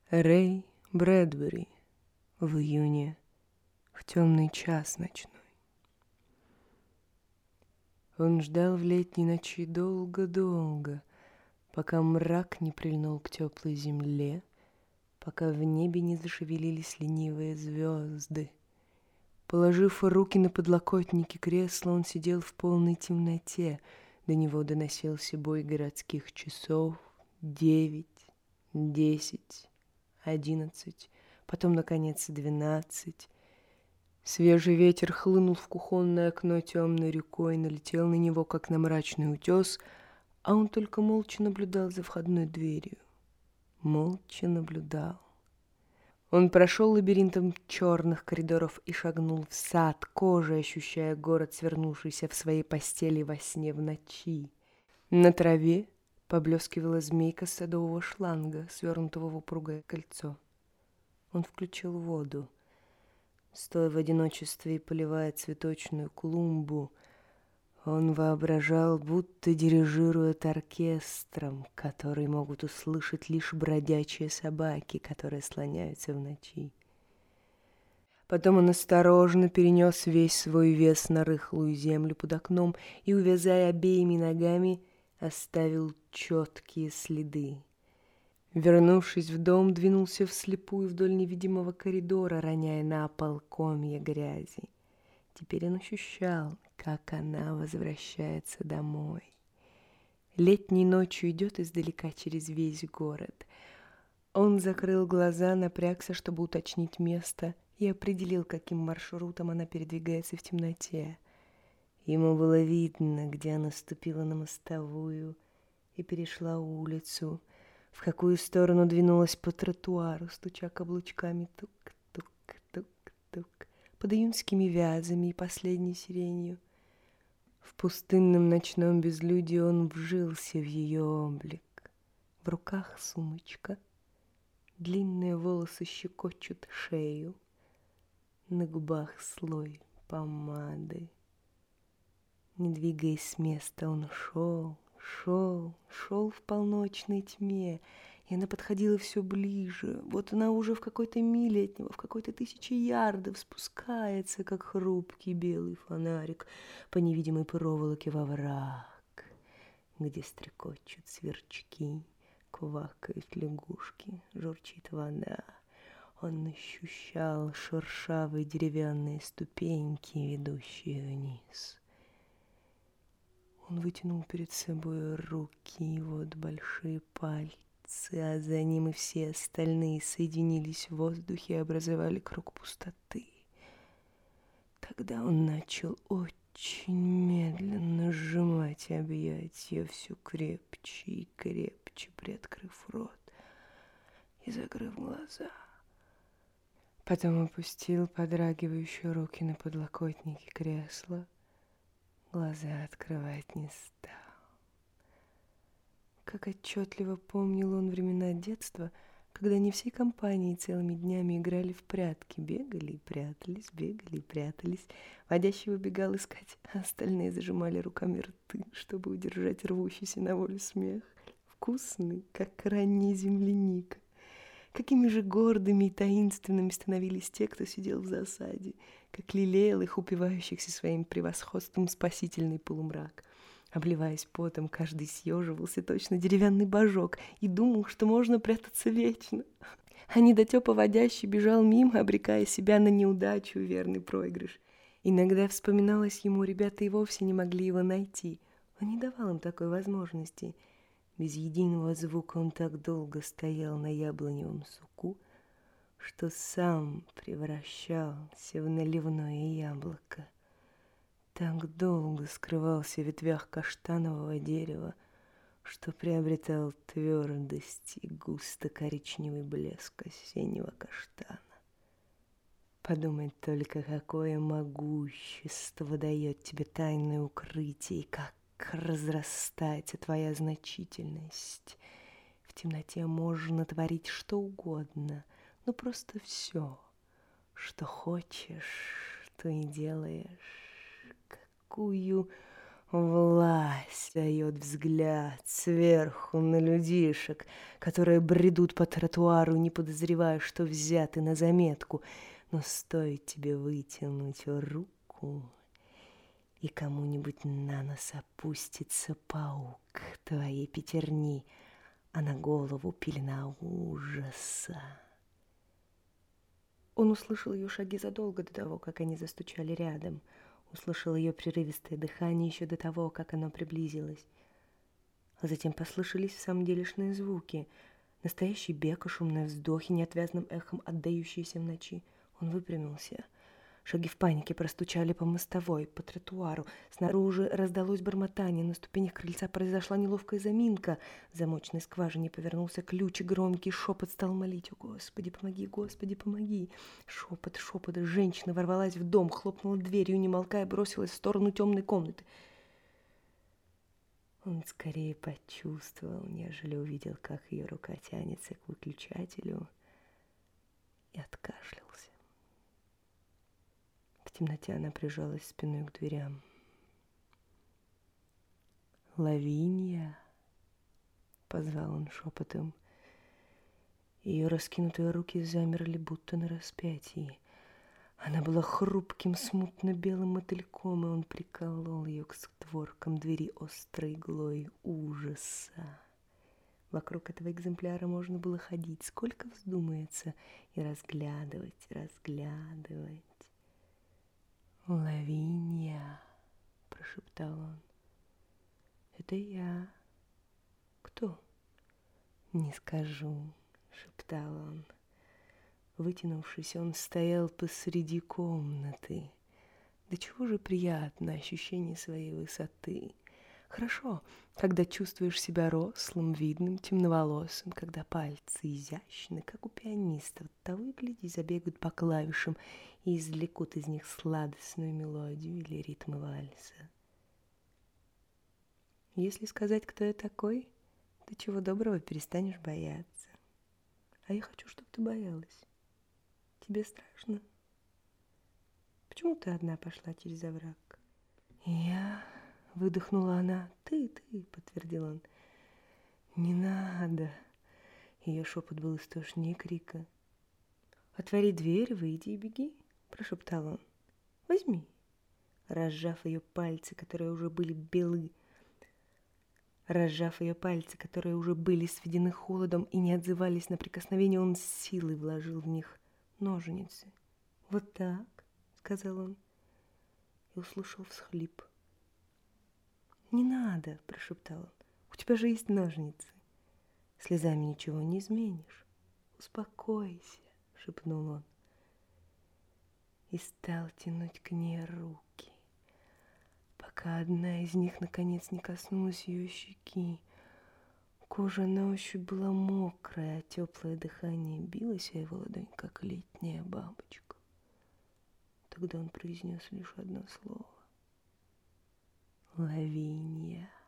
Рэй Брэдбери в июне, в темный час ночной. Он ждал в летней ночи долго-долго, пока мрак не прильнул к теплой земле, пока в небе не зашевелились ленивые звезды. Положив руки на подлокотники кресла, он сидел в полной темноте. До него доносился бой городских часов. 9, 10, 11, потом, наконец, 12. Свежий ветер хлынул в кухонное окно темной рекой, налетел на него, как на мрачный утес, а он только молча наблюдал за входной дверью. Молча наблюдал. Он прошел лабиринтом черных коридоров и шагнул в сад, кожей ощущая город, свернувшийся в своей постели во сне в ночи. На траве поблескивала змейка садового шланга, свернутого в упругое кольцо. Он включил воду. Стоя в одиночестве и поливая цветочную клумбу, он воображал, будто дирижирует оркестром, который могут услышать лишь бродячие собаки, которые слоняются в ночи. Потом он осторожно перенес весь свой вес на рыхлую землю под окном и, увязая обеими ногами, оставил четкие следы. Вернувшись в дом, двинулся вслепую вдоль невидимого коридора, роняя на пол комья грязи. Теперь он ощущал, как она возвращается домой. Летней ночью идет издалека через весь город. Он закрыл глаза, напрягся, чтобы уточнить место, и определил, каким маршрутом она передвигается в темноте. Ему было видно, где она ступила на мостовую и перешла улицу, в какую сторону двинулась по тротуару, стуча каблучками тук-тук-тук-тук, под июньскими вязами и последней сиренью. В пустынном ночном безлюдии он вжился в ее облик. В руках сумочка, длинные волосы щекочут шею, на губах слой помады. Не двигаясь с места, он шел в полночной тьме, и она подходила все ближе. Вот она уже в какой-то миле от него, в какой-то 1000 ярдов спускается, как хрупкий белый фонарик по невидимой проволоке во враг, где стрекочут сверчки, квакают лягушки, журчит вода. Он ощущал шершавые деревянные ступеньки, ведущие вниз. Он вытянул перед собой руки, и вот большие пальцы, а за ним и все остальные соединились в воздухе и образовали круг пустоты. Тогда он начал очень медленно сжимать объятия, все крепче и крепче, приоткрыв рот и закрыв глаза. Потом опустил подрагивающие руки на подлокотники кресла. Глаза открывать не стал. Как отчетливо помнил он времена детства, когда они всей компанией целыми днями играли в прятки, бегали и прятались. Водящий выбегал искать, а остальные зажимали руками рты, чтобы удержать рвущийся на волю смех. Вкусный, как ранняя земляника. Какими же гордыми и таинственными становились те, кто сидел в засаде, как лелеял их упивающихся своим превосходством спасительный полумрак. Обливаясь потом, каждый съеживался, точно деревянный божок, и думал, что можно прятаться вечно. А недотёпа водящий бежал мимо, обрекая себя на неудачу и верный проигрыш. Иногда вспоминалось ему, ребята и вовсе не могли его найти. Он не давал им такой возможности. Без единого звука он так долго стоял на яблоневом суку, что сам превращался в наливное яблоко. Так долго скрывался в ветвях каштанового дерева, что приобретал твердость и густо-коричневый блеск осеннего каштана. Подумать только, какое могущество дает тебе тайное укрытие, и как разрастается твоя значительность. В темноте можно творить что угодно, но просто все, что хочешь, то и делаешь. Какую Власть дает взгляд сверху на людишек, которые бредут по тротуару, не подозревая, что взяты на заметку. Но стоит тебе вытянуть руку, и кому-нибудь на нос опустится паук твоей пятерни, а на голову пелена ужаса. Он услышал ее шаги задолго до того, как они застучали рядом. Услышал ее прерывистое дыхание еще до того, как оно приблизилось. А затем послышались в самом делешные звуки. Настоящий бег и шумные вздохи, неотвязным эхом отдающиеся в ночи. Он выпрямился. Шаги в панике простучали по мостовой, по тротуару. Снаружи раздалось бормотание, на ступенях крыльца произошла неловкая заминка. В замочной скважине повернулся ключ, и громкий шепот стал молить: «О, Господи, помоги, Господи, помоги!» Шепот, шепот. Женщина ворвалась в дом, хлопнула дверью, не молкая, бросилась в сторону темной комнаты. Он скорее почувствовал, нежели увидел, как ее рука тянется к выключателю, и откашлялся. В темноте она прижалась спиной к дверям. «Лавинья!» — позвал он шепотом. Ее раскинутые руки замерли, будто на распятии. Она была хрупким, смутно-белым мотыльком, и он приколол ее к створкам двери острой иглой ужаса. Вокруг этого экземпляра можно было ходить, сколько вздумается, и разглядывать, разглядывать. «Лавинья!» — прошептал он. «Это я». «Кто?» «Не скажу», — шептал он. Вытянувшись, он стоял посреди комнаты. Да чего же приятно ощущение своей высоты. Хорошо, когда чувствуешь себя рослым, видным, темноволосым, когда пальцы изящны, как у пианиста. Того и гляди, забегают по клавишам и извлекут из них сладостную мелодию или ритмы вальса. Если сказать, кто я такой, то чего доброго перестанешь бояться. А я хочу, чтобы ты боялась. Тебе страшно? Почему ты одна пошла через овраг? Я... Выдохнула она. Ты, подтвердил он. Не надо. Ее шепот был истошнее крика. Отвори дверь, выйди и беги, прошептал он. Возьми. Разжав ее пальцы, которые уже были белы, сведены холодом и не отзывались на прикосновение, он с силой вложил в них ножницы. Вот так, сказал он, и услышал всхлип. «Не надо», — прошептал он, — «у тебя же есть ножницы. Слезами ничего не изменишь. Успокойся», — шепнул он. И стал тянуть к ней руки, пока одна из них, наконец, не коснулась ее щеки. Кожа на ощупь была мокрая, а теплое дыхание билось о его ладонь, как летняя бабочка. Тогда он произнес лишь одно слово: «Лавинья».